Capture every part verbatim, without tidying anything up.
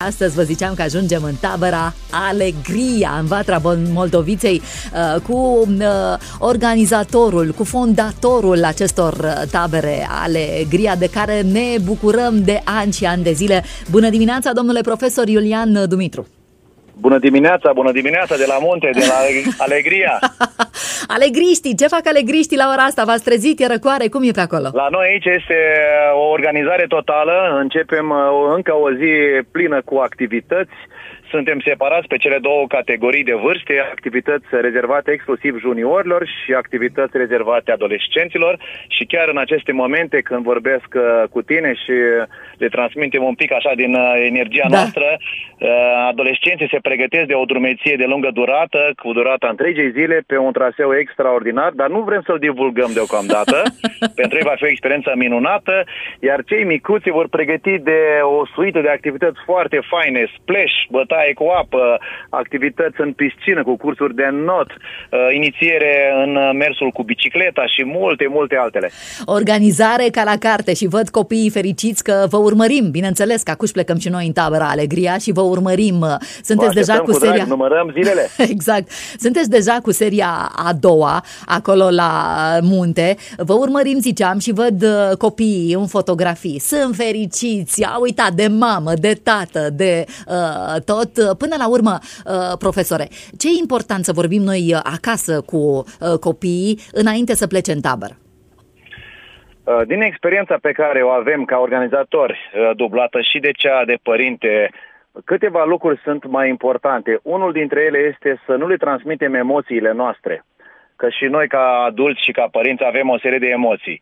astăzi vă ziceam că ajungem în tabăra Alegria, în Vatra Moldoviței, cu organizatorul, cu fondatorul acestor tabere Alegria, de care ne bucurăm de ani și ani de zile. Bună dimineața, domnule profesor Iulian Dumitru! Bună dimineața, bună dimineața de la munte, de la Alegria. Alegriștii, ce fac alegriștii la ora asta? V-ați trezit, e răcoare, cum e pe acolo? La noi aici este o organizare totală, începem încă o zi plină cu activități. Suntem separați pe cele două categorii de vârste, activități rezervate exclusiv juniorilor și activități rezervate adolescenților, și chiar în aceste momente când vorbesc cu tine și le transmitem un pic așa din energia da. noastră, adolescenții se pregătesc de o drumeție de lungă durată, cu durata întregii zile, pe un traseu extraordinar, dar nu vrem să-l divulgăm deocamdată. Pentru ei va fi o experiență minunată, iar cei micuți vor pregăti de o suită de activități foarte faine, splash, bătaie cu apă, activități în piscină cu cursuri de not, inițiere în mersul cu bicicleta și multe, multe altele. Organizare ca la carte și văd copiii fericiți că vă urmărim, bineînțeles că acuși plecăm și noi în tabăra Alegria și vă urmărim. Sunteți deja cu, cu seria... drag, numărăm zilele. Exact. Sunteți deja cu seria a doua, acolo la munte. Vă urmărim, ziceam, și văd copiii în fotografii. Sunt fericiți, au uitat de mamă, de tată, de uh, tot. Până la urmă, profesore, ce e important să vorbim noi acasă cu copiii înainte să plece în tabără? Din experiența pe care o avem ca organizatori, dublată și de cea de părinte, câteva lucruri sunt mai importante. Unul dintre ele este să nu le transmitem emoțiile noastre, că și noi ca adulți și ca părinți avem o serie de emoții.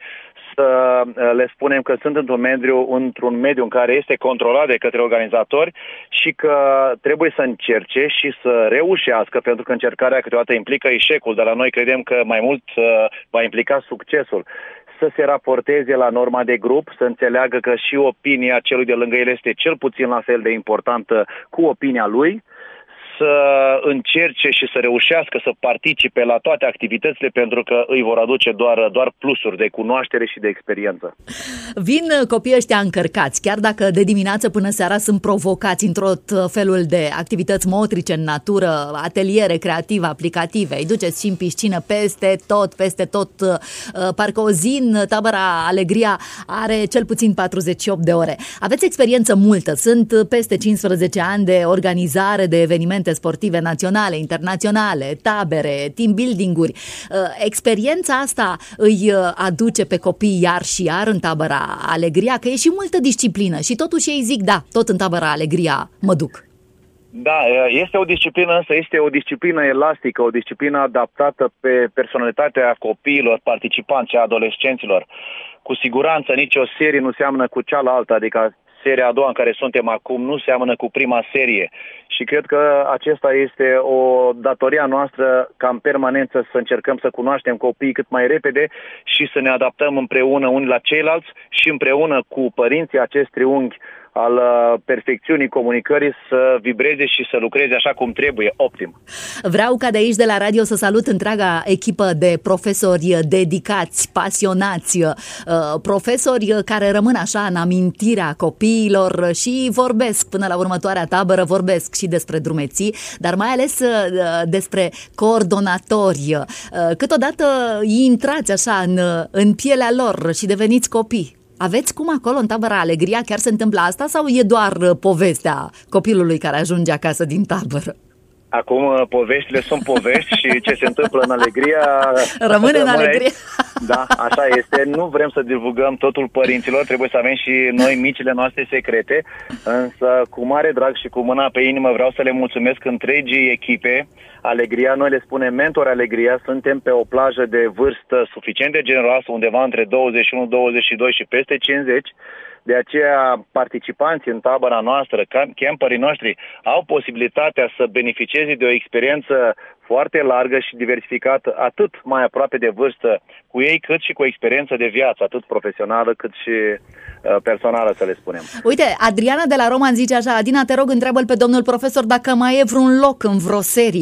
Să le spunem că sunt într-un mediu, într-un mediu în care este controlat de către organizatori și că trebuie să încerce și să reușească, pentru că încercarea câteodată implică eșecul, dar la noi credem că mai mult va implica succesul. Să se raporteze la norma de grup, să înțeleagă că și opinia celui de lângă el este cel puțin la fel de importantă cu opinia lui, să încerce și să reușească să participe la toate activitățile, pentru că îi vor aduce doar, doar plusuri de cunoaștere și de experiență. Vin copiii ăștia încărcați, chiar dacă de dimineață până seara sunt provocați într-tot felul de activități motrice în natură, ateliere creative, aplicative, îi duceți și în piscină, peste tot, peste tot. Parcă o zi în tabăra Alegria are cel puțin patruzeci și opt de ore. Aveți experiență multă, sunt peste cincisprezece ani de organizare de evenimente sportive naționale, internaționale, tabere, team building-uri. Experiența asta îi aduce pe copii iar și iar în tabăra Alegria, că e și multă disciplină și totuși ei zic, da, tot în tabăra Alegria mă duc. Da, este o disciplină, însă este o disciplină elastică, o disciplină adaptată pe personalitatea copiilor, participanți și adolescenților. Cu siguranță nicio serie nu seamănă cu cealaltă, adică seria a doua în care suntem acum nu seamănă cu prima serie, și cred că acesta este o datoria noastră, ca în permanență să încercăm să cunoaștem copiii cât mai repede și să ne adaptăm împreună unii la ceilalți și împreună cu părinții acest triunghi al perfecțiunii comunicării să vibreze și să lucreze așa cum trebuie, optim. Vreau ca de aici, de la radio, să salut întreaga echipă de profesori dedicați, pasionați, profesori care rămân așa în amintirea copiilor și vorbesc până la următoarea tabără, vorbesc și despre drumeții, dar mai ales despre coordonatori. Câteodată intrați așa în, în pielea lor și deveniți copii. Aveți cum acolo în tabăra Alegria chiar se întâmplă asta sau e doar povestea copilului care ajunge acasă din tabără? Acum poveștile sunt povești și ce se întâmplă în Alegria rămâne în Alegria. Da, așa este. Nu vrem să divulgăm totul părinților, trebuie să avem și noi micile noastre secrete, însă cu mare drag și cu mâna pe inimă vreau să le mulțumesc întregii echipe Alegria. Noi le spunem mentori Alegria, suntem pe o plajă de vârstă suficient de generoasă, undeva între douăzeci și unu douăzeci și doi și peste cincizeci. De aceea, participanții în tabăra noastră, camperii noștri, au posibilitatea să beneficieze de o experiență foarte largă și diversificată, atât mai aproape de vârstă cu ei, cât și cu experiență de viață, atât profesională, cât și uh, personală, să le spunem. Uite, Adriana de la Roman zice așa: Adina, te rog, întreabă-l pe domnul profesor dacă mai e vreun loc în vreo serie.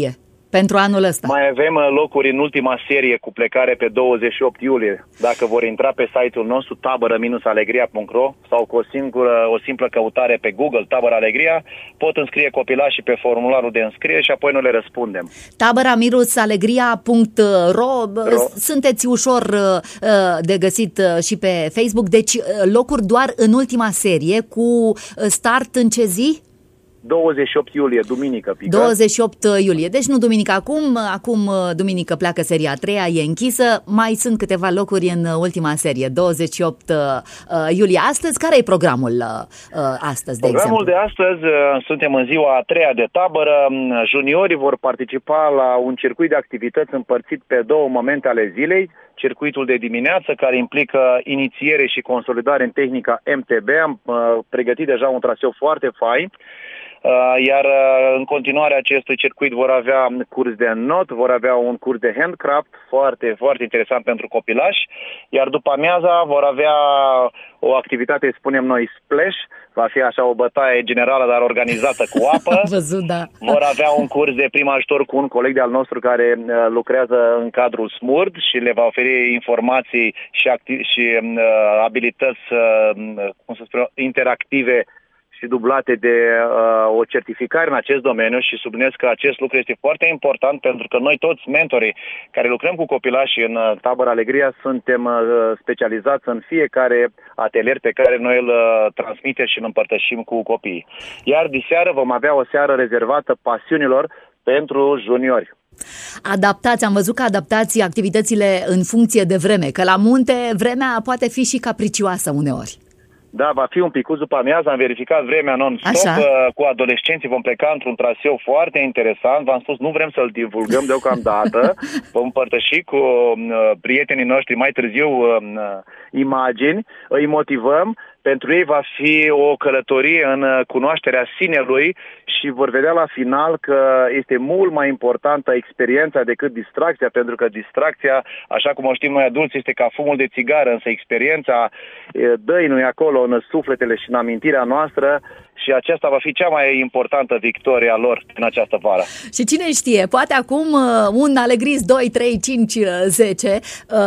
pentru anul ăsta. Mai avem locuri în ultima serie cu plecare pe douăzeci și opt iulie. Dacă vor intra pe site-ul nostru tabără alegria punct ro sau cu o singură, o simplă căutare pe Google Tabăra Alegria, pot înscrie copilașii pe formularul de înscriere și apoi noi le răspundem. tabăra alegria punct ro, sunteți ușor de găsit și pe Facebook, deci locuri doar în ultima serie cu start în ce zi? douăzeci și opt iulie, duminică. Pică. douăzeci și opt iulie, deci nu duminică acum, acum duminică pleacă seria a treia, e închisă, mai sunt câteva locuri în ultima serie, douăzeci și opt iulie. Astăzi, care e programul astăzi, de Programul exemplu? de astăzi, suntem în ziua a treia de tabără, juniorii vor participa la un circuit de activități împărțit pe două momente ale zilei, circuitul de dimineață, care implică inițiere și consolidare în tehnica M T B, am pregătit deja un traseu foarte fain, iar în continuare acestui circuit vor avea curs de not, vor avea un curs de handcraft foarte, foarte interesant pentru copilași, iar după amiaza vor avea o activitate, spunem noi, splash, va fi așa o bătaie generală, dar organizată cu apă. Văzut, da. Vor avea un curs de prim ajutor cu un coleg de-al nostru care lucrează în cadrul SMURD și le va oferi informații și, acti- și uh, abilități uh, cum să spun, interactive și dublate de uh, o certificare în acest domeniu și subliniez că acest lucru este foarte important pentru că noi toți mentorii care lucrăm cu copilași în uh, Tabăra Alegria suntem uh, specializați în fiecare atelier pe care noi îl uh, transmitem și îl împărtășim cu copiii. Iar diseară vom avea o seară rezervată pasiunilor pentru juniori. Adaptați, am văzut că adaptați activitățile în funcție de vreme, că la munte vremea poate fi și capricioasă uneori. Da, va fi un picuț după amiază, am verificat vremea non-stop, Așa. Cu adolescenții vom pleca într-un traseu foarte interesant, v-am spus, nu vrem să-l divulgăm deocamdată, vom împărtăși cu uh, prietenii noștri mai târziu uh, imagini, îi motivăm, pentru ei va fi o călătorie în cunoașterea sinelui și vor vedea la final că este mult mai importantă experiența decât distracția, pentru că distracția, așa cum o știm noi adulți, este ca fumul de țigară, însă experiența dăinuie acolo în sufletele și în amintirea noastră și aceasta va fi cea mai importantă victoria lor în această vară. Și cine știe, poate acum un Alegris doi, trei, cinci, zece,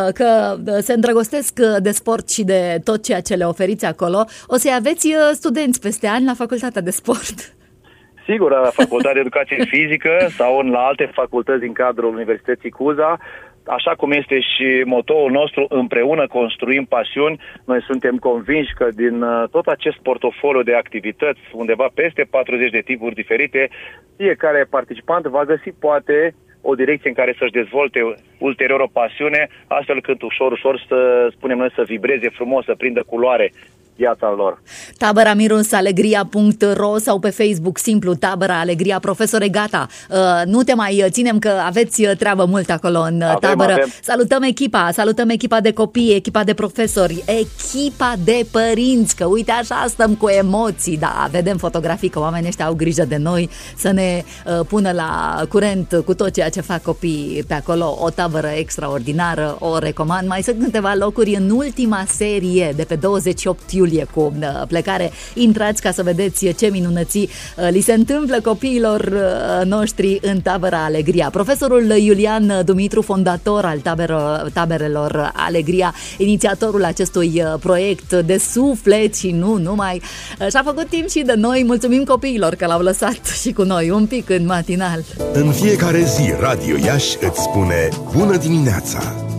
că se îndrăgostesc de sport și de tot ceea ce le oferiți acolo, o să-i aveți studenți peste ani la Facultatea de Sport. Sigur, la Facultatea de Educație Fizică sau în la alte facultăți din cadrul Universității Cuza. Așa cum este și motoul nostru, împreună construim pasiuni, noi suntem convinși că din tot acest portofoliu de activități, undeva peste patruzeci de tipuri diferite, fiecare participant va găsi poate o direcție în care să-și dezvolte ulterior o pasiune, astfel cât ușor, ușor să spunem noi să vibreze frumos, să prindă culoare viața lor. tabăra alegria punct ro sau pe Facebook simplu Tabăra Alegria. Profesore, gata, nu te mai ținem că aveți treabă mult acolo în avem, tabără. Avem. Salutăm echipa, salutăm echipa de copii, echipa de profesori, echipa de părinți, că uite așa stăm cu emoții, da, vedem fotografii că oamenii ăștia au grijă de noi să ne pună la curent cu tot ceea ce fac copiii pe acolo. O tabără extraordinară, o recomand. Mai sunt câteva locuri în ultima serie de pe douăzeci și opt iulie cu plecare. Intrați ca să vedeți ce minunății li se întâmplă copiilor noștri în Tabăra Alegria. Profesorul Iulian Dumitru, fondator al taberă, taberelor Alegria, inițiatorul acestui proiect de suflet și nu numai, și-a făcut timp și de noi. Mulțumim copiilor că l-au lăsat și cu noi un pic în matinal. În fiecare zi Radio Iași îți spune bună dimineața.